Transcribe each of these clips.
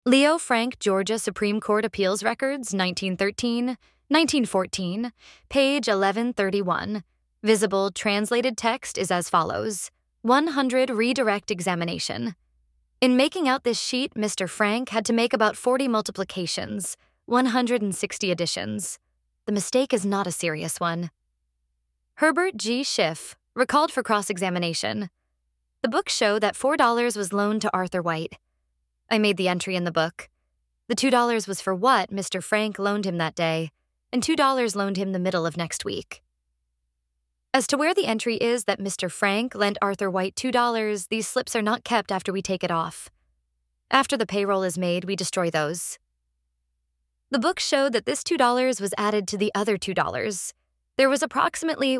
Leo Frank, Georgia Supreme Court Appeals Records, 1913, 1914, page 1131. Visible translated text is as follows. 100 redirect examination. In making out this sheet, Mr. Frank had to make about 40 multiplications, 160 additions. The mistake is not a serious one. Herbert G. Schiff, recalled for cross-examination. The books show that $4 was loaned to Arthur White. I made the entry in the book. The $2 was for what Mr. Frank loaned him that day, and $2 loaned him the middle of next week. As to where the entry is that Mr. Frank lent Arthur White $2, these slips are not kept after we take it off. After the payroll is made, we destroy those. The book showed that this $2 was added to the other $2. There was approximately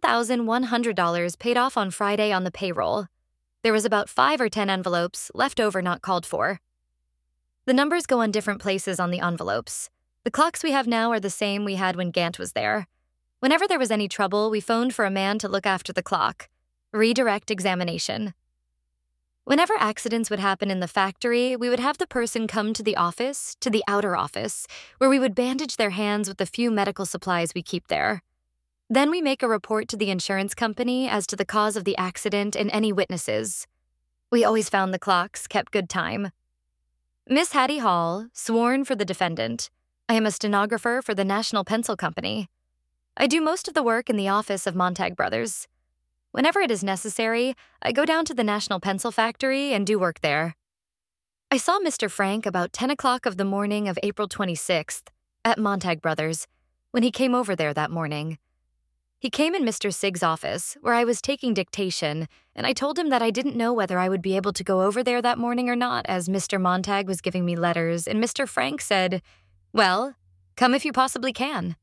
$1,100 paid off on Friday on the payroll. There was about 5 or 10 envelopes left over not called for. The numbers go on different places on the envelopes. The clocks we have now are the same we had when Gant was there. Whenever there was any trouble, we phoned for a man to look after the clock. Redirect examination. Whenever accidents would happen in the factory, we would have the person come to the office, to the outer office, where we would bandage their hands with the few medical supplies we keep there. Then we make a report to the insurance company as to the cause of the accident and any witnesses. We always found the clocks kept good time. Miss Hattie Hall, sworn for the defendant. I am a stenographer for the National Pencil Company. I do most of the work in the office of Montag Brothers. Whenever it is necessary, I go down to the National Pencil Factory and do work there. I saw Mr. Frank about 10 o'clock of the morning of April 26th at Montag Brothers when he came over there that morning. He came in Mr. Sig's office, where I was taking dictation, and I told him that I didn't know whether I would be able to go over there that morning or not, as Mr. Montag was giving me letters, and Mr. Frank said, "Well, come if you possibly can."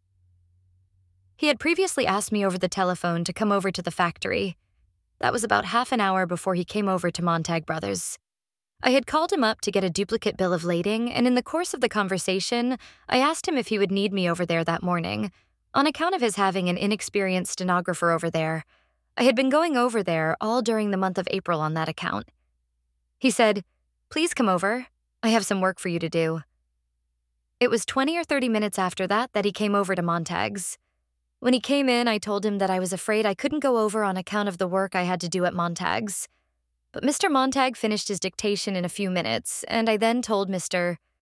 He had previously asked me over the telephone to come over to the factory. That was about half an hour before he came over to Montag Brothers. I had called him up to get a duplicate bill of lading, and in the course of the conversation, I asked him if he would need me over there that morning. On account of his having an inexperienced stenographer over there, I had been going over there all during the month of April on that account. He said, "Please come over. I have some work for you to do." It was 20 or 30 minutes after that he came over to Montag's. When he came in, I told him that I was afraid I couldn't go over on account of the work I had to do at Montag's. But Mr. Montag finished his dictation in a few minutes, and I then told Mr.